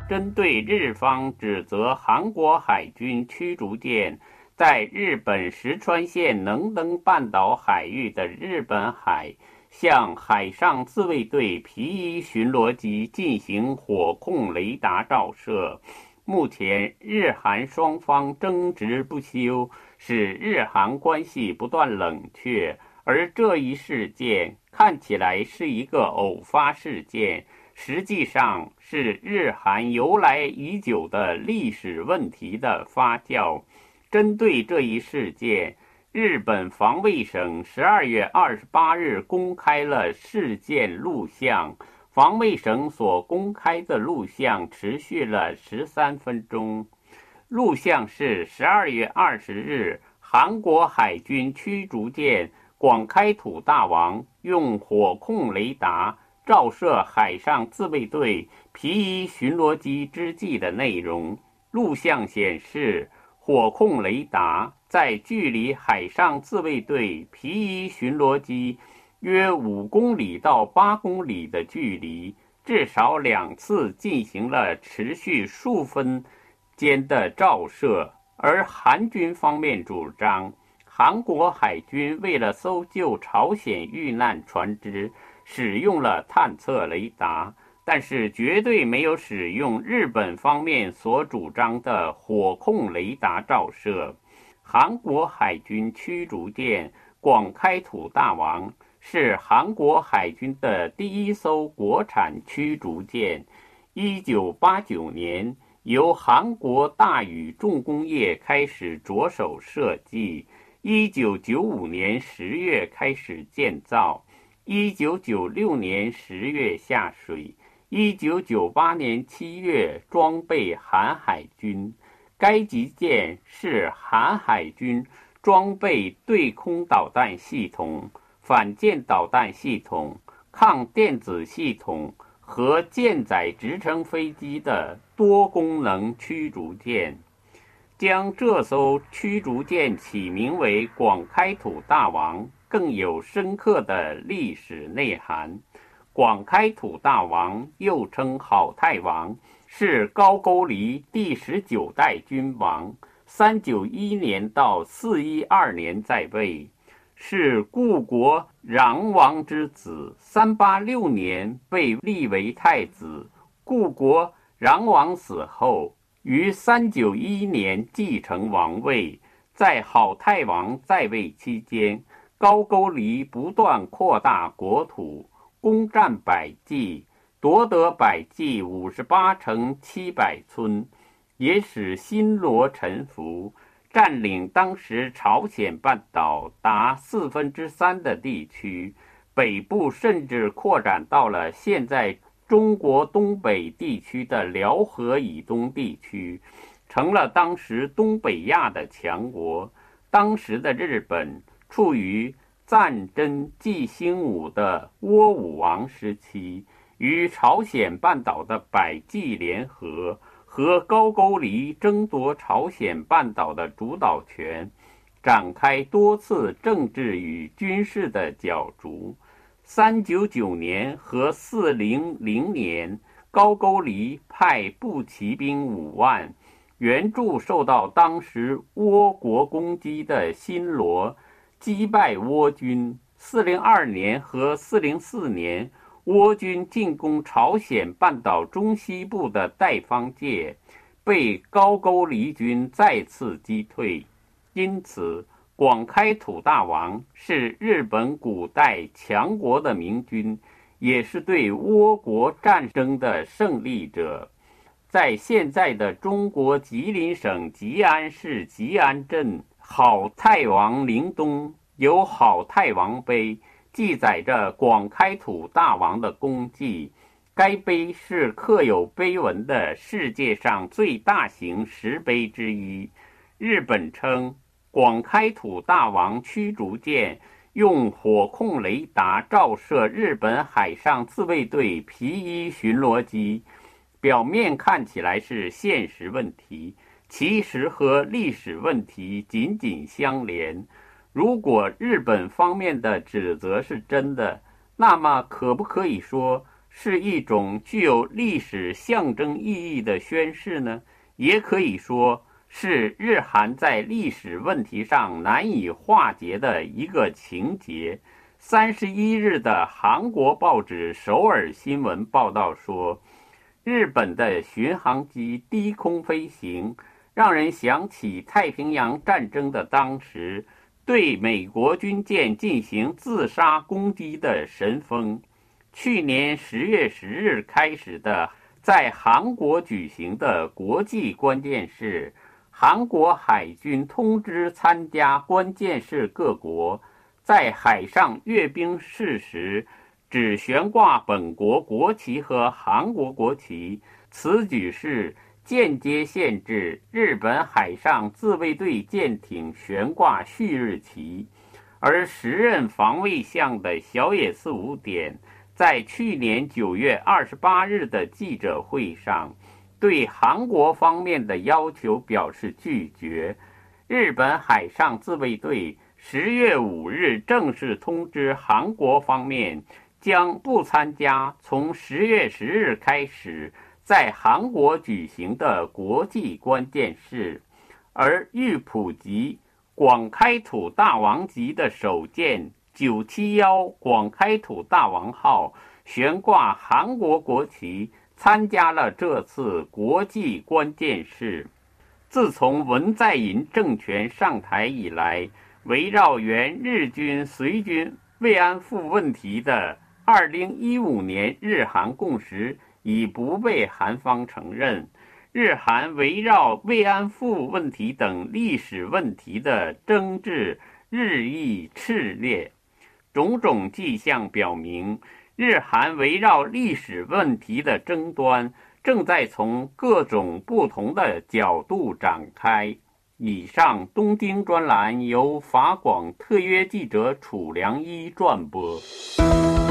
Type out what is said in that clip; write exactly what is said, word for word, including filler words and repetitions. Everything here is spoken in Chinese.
针对日方指责韩国海军驱逐舰在日本石川县能登半岛海域的日本海向海上自卫队 P 一 巡逻机进行火控雷达照射。目前日韩双方争执不休，使日韩关系不断冷却，而这一事件看起来是一个偶发事件，实际上是日韩由来已久的历史问题的发酵。针对这一事件，日本防卫省十二月二十八日公开了事件录像。防卫省所公开的录像持续了十三分钟。录像是十二月二十日，韩国海军驱逐舰广开土大王用火控雷达照射海上自卫队 P 一 巡逻机之际的内容。录像显示，火控雷达在距离海上自卫队 P 一 巡逻机约五公里到八公里的距离，至少两次进行了持续数分间的照射。而韩军方面主张，韩国海军为了搜救朝鲜遇难船只，使用了探测雷达，但是绝对没有使用日本方面所主张的火控雷达照射。韩国海军驱逐舰广开土大王是韩国海军的第一艘国产驱逐舰。一九八九年由韩国大宇重工业开始着手设计，一九九五年十月开始建造，一九九六年十月下水，一九九八年七月装备韩海军。该级舰是韩海军装备对空导弹系统、反舰导弹系统、抗电子系统和舰载直升飞机的多功能驱逐舰。将这艘驱逐舰起名为广开土大王，更有深刻的历史内涵。广开土大王又称好太王，是高句丽第十九代君王，三九一年到四一二年在位，是故国穰王之子，三八六年被立为太子。故国穰王死后，于三九一年继承王位。在好太王在位期间，高句丽不断扩大国土，攻占百济，夺得百济五十八城七百村，也使新罗臣服，占领当时朝鲜半岛达四分之三的地区，北部甚至扩展到了现在中国东北地区的辽河以东地区，成了当时东北亚的强国。当时的日本处于赞真纪兴武的倭武王时期，与朝鲜半岛的百济联合，和高句丽争夺朝鲜半岛的主导权，展开多次政治与军事的角逐。三九九年和四零零年，高句丽派步骑兵五万，援助受到当时倭国攻击的新罗，击败倭军。四零二年和四零四年，倭军进攻朝鲜半岛中西部的代方界，被高句丽军再次击退。因此，广开土大王是日本古代强国的明君，也是对倭国战争的胜利者。在现在的中国吉林省吉安市吉安镇好太王陵东有好太王碑，记载着广开土大王的功绩。该碑是刻有碑文的世界上最大型石碑之一。日本称广开土大王驱逐舰用火控雷达照射日本海上自卫队 P 一 巡逻机，表面看起来是现实问题，其实和历史问题紧紧相连。如果日本方面的指责是真的，那么可不可以说是一种具有历史象征意义的宣示呢？也可以说是日韩在历史问题上难以化解的一个情节。三十一日的韩国报纸首尔新闻报道说，日本的巡航机低空飞行，让人想起太平洋战争的当时对美国军舰进行自杀攻击的神风。去年十月十日开始的在韩国举行的国际关键是，韩国海军通知参加关键是各国在海上阅兵式时只悬挂本国国旗和韩国国旗，此举是间接限制日本海上自卫队舰艇悬挂旭日旗。而时任防卫相的小野四五点在去年九月二十八日的记者会上对韩国方面的要求表示拒绝。日本海上自卫队十月五日正式通知韩国方面将不参加从十月十日开始在韩国举行的国际关键事，而玉普级广开土大王级的首舰九七一广开土大王号悬挂韩国国旗，参加了这次国际关键事。自从文在寅政权上台以来，围绕原日军随军慰安妇问题的二零一五年日韩共识已不被韩方承认，日韩围绕慰安妇问题等历史问题的争执日益炽烈。种种迹象表明，日韩围绕历史问题的争端正在从各种不同的角度展开。以上东京专栏由法广特约记者楚良一撰播。